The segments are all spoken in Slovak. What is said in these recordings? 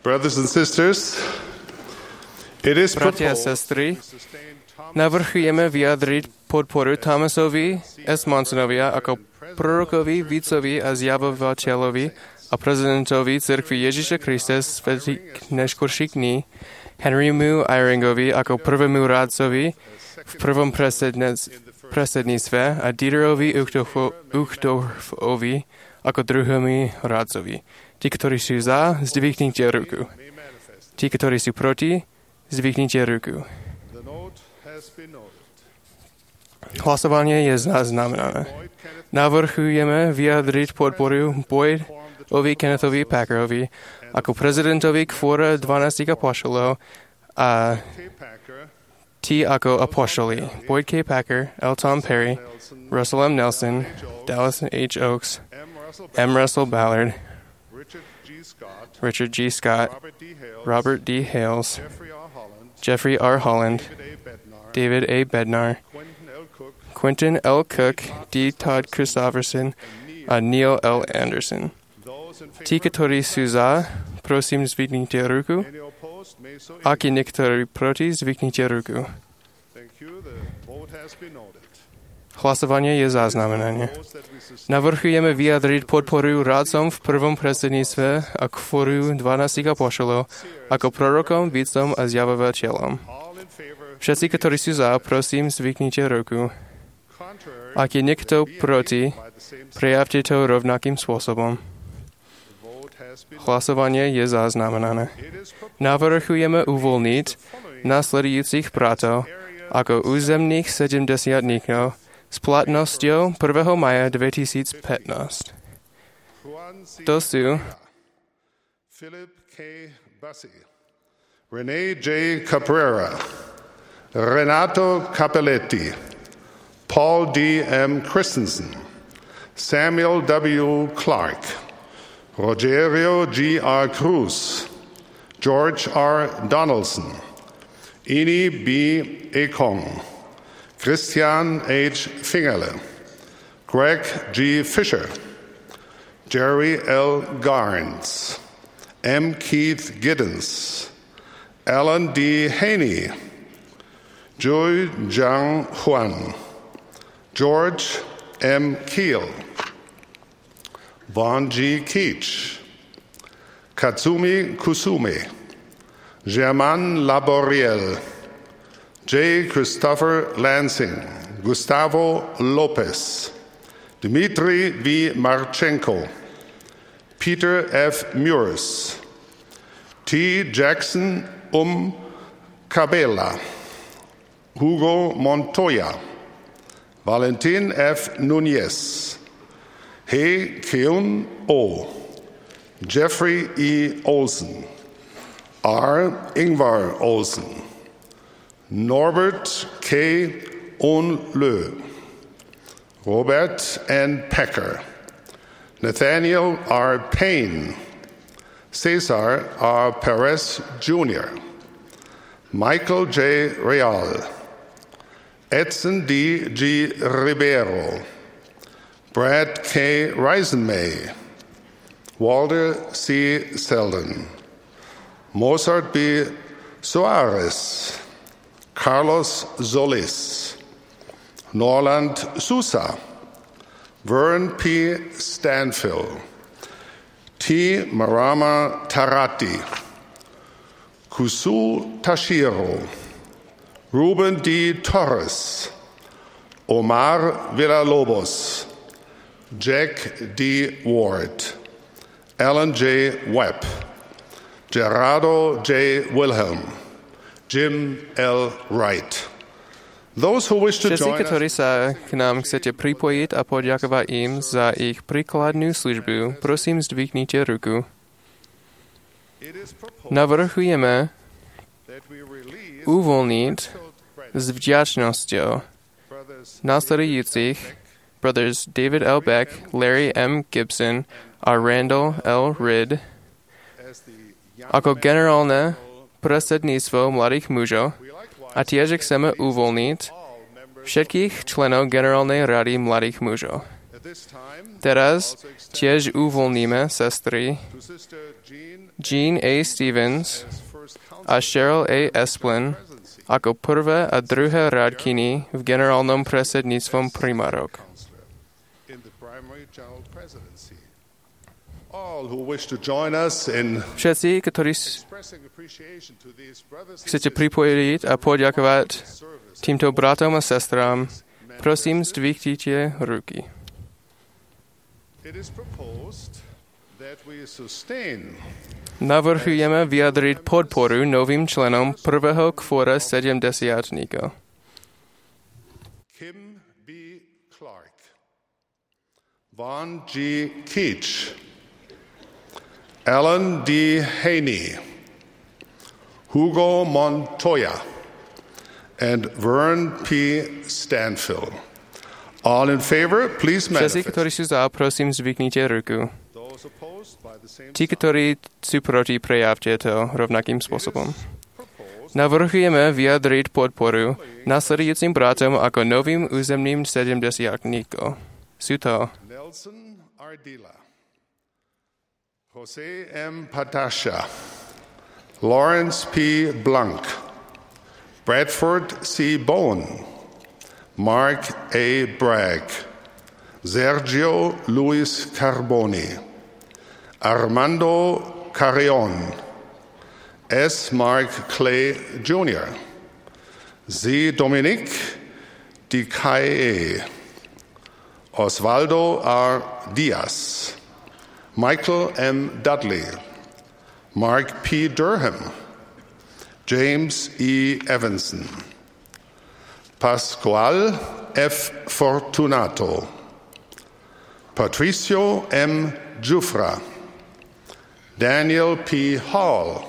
Brothers and sisters, it is Bratia a proposed sestry, navrchujeme vyjadriť podporu Thomasovi S. Monsonovi ako prorokovi, vícovi a zjavovateľovi a prezidentovi Cirkvi Ježiša Krista svätých neskôrších dní, Henrymu Eyringovi ako prvému rádcovi v prvom predsedníctve a Dieterovi Uchtdorfovi ako druhému rádcovi. Tí, ktorí sú za, zdvihnite ruku. Tí, ktorí sú proti, zdvihnite ruku. Hlasovanie je zaznamenané. Navrchujeme vyjadriť podporu Boydovi Kennethovi Packerovi ako prezidentovi kvôra 12 apoštolov a tí ako apoštoli Boyd K. Packer, L. Tom Perry, Russell M. Nelson, Dallas H. Oaks, M. Russell Ballard, Richard G. Scott, Robert D. Hales, Jeffrey R. Holland, David A. Bednar, Quentin L. Cook, D. Todd Christopherson a Neil L. Anderson. Tí, ktorí sú za, prosím, zvyknite ruku. Ak je niektorý proti, zvyknite ruku. Hlasovanie je zaznamenané. Navrchujeme vyjadriť podporu rádcom v prvom predsedníctve a kvôru 12 apoštolov ako prorokom, vícom a zjavovateľom. Všetci, ktorí sú za, prosím, zvyknite ruku. Ak je niekto proti, prejavte to rovnakým spôsobom. Hlasovanie je zaznamenané. Navrchujeme uvoľniť nasledujúcich bratov ako územných 70-tníkov s platnosťou 1. maja 2015. To sú Philip K. Bassi, René J. Caprera, Renato Capelletti, Paul D. M. Christensen, Samuel W. Clark, Rogerio G. R. Cruz, George R. Donaldson, Ini B. Ekong, Christian H. Fingerle, Greg G. Fisher, Jerry L. Garnes, M. Keith Giddens, Alan D. Haney, Joy Zhang Huan, George M. Keel, Vaughn G. Keach, Katsumi Kusume, Germain Laboriel, J. Christopher Lansing, Gustavo Lopez, Dmitry V. Marchenko, Peter F. Muris, T. Jackson Cabela, Hugo Montoya, Valentin F. Nunez, Hei Keun O, Jeffrey E. Olsen, R. Ingvar Olsen, Norbert K. Onlö, Robert N. Pecker, Nathaniel R. Payne, Cesar R. Perez Jr., Michael J. Real, Edson D. G. Ribeiro, Brad K. Reisenmay, Walter C. Selden, Mozart B. Soares, Carlos Solis, Norland Sousa, Vern P. Stanfill, T. Marama Tarati, Kusu Tashiro, Ruben D. Torres, Omar Villalobos, Jack D. Ward, Alan J. Webb, Gerardo J. Wilhelm, Jim L. Wright. Those who wish to všetci, join ktorí sa k nám chcete pripojiť a poďakovať im za ich príkladnú službu, prosím, zdvihnite ruku. Navrchujeme uvoľniť s vďačnosťou následujúcich brothers David L. Beck, Larry M. Gibson a Randall L. Ridd ako generálne predsedníctvo mladých mužov a tiež chceme uvoľniť všetkých členov Generálnej rady mladých mužov. Teraz tiež uvoľníme sestry Jean A. Stevens a Cheryl A. Esplin ako prvé a druhé rádkyni v generálnom predsedníctvom primárok. Všetci, ktorí chcete pripojiť a poďakovať týmto bratom a sestrám, prosím, zdvihnite ruky. Navrhujeme vyjadriť podporu novým členom prvého kvóra 70-tníkov. Kim B. Clark, Vaughn G. Keach, Alan D. Haney, Hugo Montoya, and Vern P. Stanfill. All in favor, please Všetci, manifest. ktorí sú za, prosím, zvyknite ruku. Tí, ktorí sú proti, prejavte to rovnakým spôsobom. Navrhujeme vyjadriť podporu nasledujúcim bratom ako novým územným 70-tníkom. Sú to Nelson Ardila, Jose M. Patasha, Lawrence P. Blanc, Bradford C. Bowen, Mark A. Bragg, Sergio Luis Carboni, Armando Carrion, S. Mark Clay Jr., Z. Dominique Dicaye, Osvaldo R. Diaz, Michael M. Dudley, Mark P. Durham, James E. Evanson, Pascual F. Fortunato, Patricio M. Jufra, Daniel P. Hall,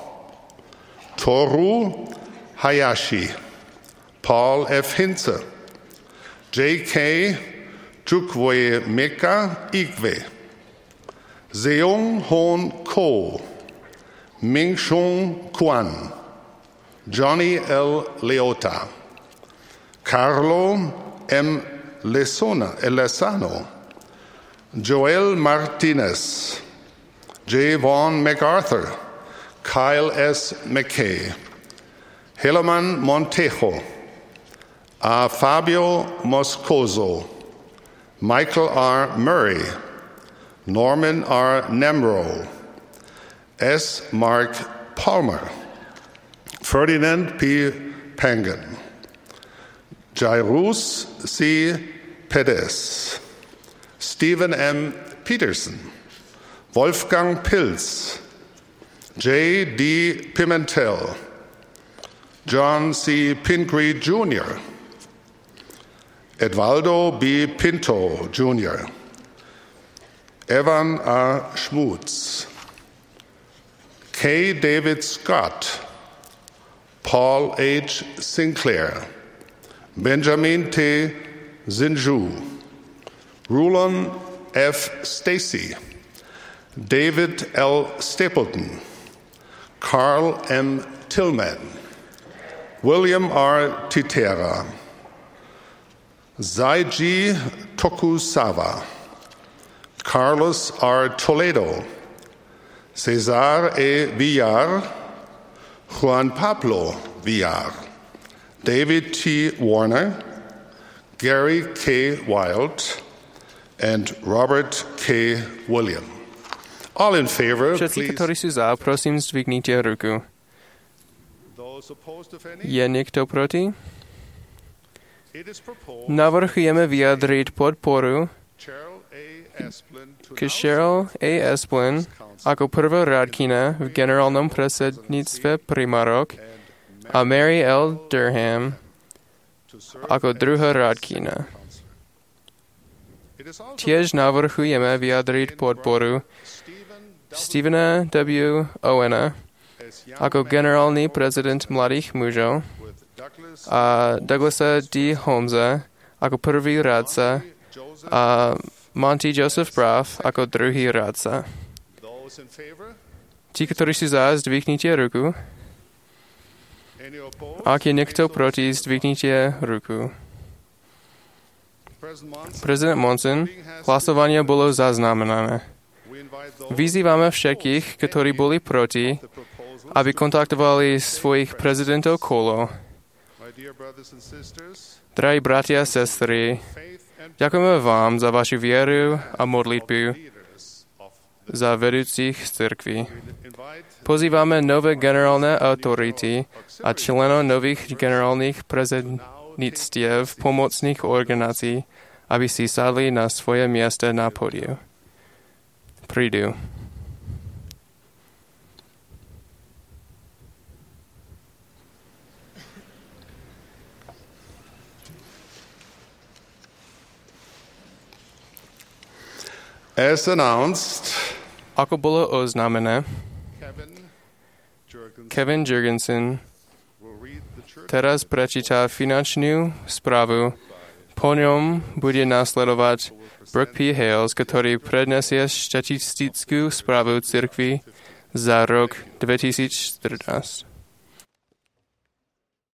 Toru Hayashi, Paul F. Hinze, J.K. Chukwe Meka Igwe, Seung Hoon Ko, Ming Shung Kwan, Johnny L. Leota, Carlo M. Lesano, Joel Martinez, J. Vaughn MacArthur, Kyle S. McKay, Helaman Montejo, A. Fabio Moscoso, Michael R. Murray, Norman R. Nemro, S. Mark Palmer, Ferdinand P. Pangan, Jairus C. Perez, Stephen M. Peterson, Wolfgang Pilz, J. D. Pimentel, John C. Pingree Jr., Edvaldo B. Pinto Jr., Evan R. Schmutz, K. David Scott, Paul H. Sinclair, Benjamin T. Zinju, Rulon F. Stacy, David L. Stapleton, Carl M. Tillman, William R. Titera, Zaiji Tokusawa, Carlos R. Toledo, Cesar E. Villar, Juan Pablo Villar, David T. Warner, Gary K. Wild, and Robert K. William. All in favor, všetci, please. ktorí sú za, prosím, zdvihnite ruku. Those opposed, if any? Je niekto proti? It is proposed Navrhujeme vyjadriť podporu Cheryl A. Esplin to k Cheryl A. Esplin ako prvá rádkyňa v generálnom predsedníctve primárok a Mary L. Durham ako druhá rádkyňa. Tiež navrhujeme vyjadriť podporu Stephena W. Owena ako generálny prezident mladých mužov a Douglasa D. Holmesa ako prvý rádca a Monty Joseph Braff ako druhý rádca. those in favor. Tí, ktorí sú za, zdvihnite ruku. Any opposed? Ak je niekto proti, zdvihnite ruku. Prezident Monson, hlasovanie bolo zaznamenané. Vyzývame všetkých, ktorí boli proti, aby kontaktovali svojich prezidentov kolo. Drahí bratia a sestry, ďakujeme vám za vašu vieru a modlitbu za vedúcich z cirkvi. Pozývame nové generálne autority a členov nových generálnych predsedníctiev pomocných organizácií, aby si sadli na svoje miesta na pódiu. Prídu. As announced, Ako bolo oznámené, Kevin Jurgensen teraz prečíta finančnú správu. Po ňom bude nasledovať Brooke P. Hales, ktorý prednesie štatistickú správu cirkvi za rok 2014.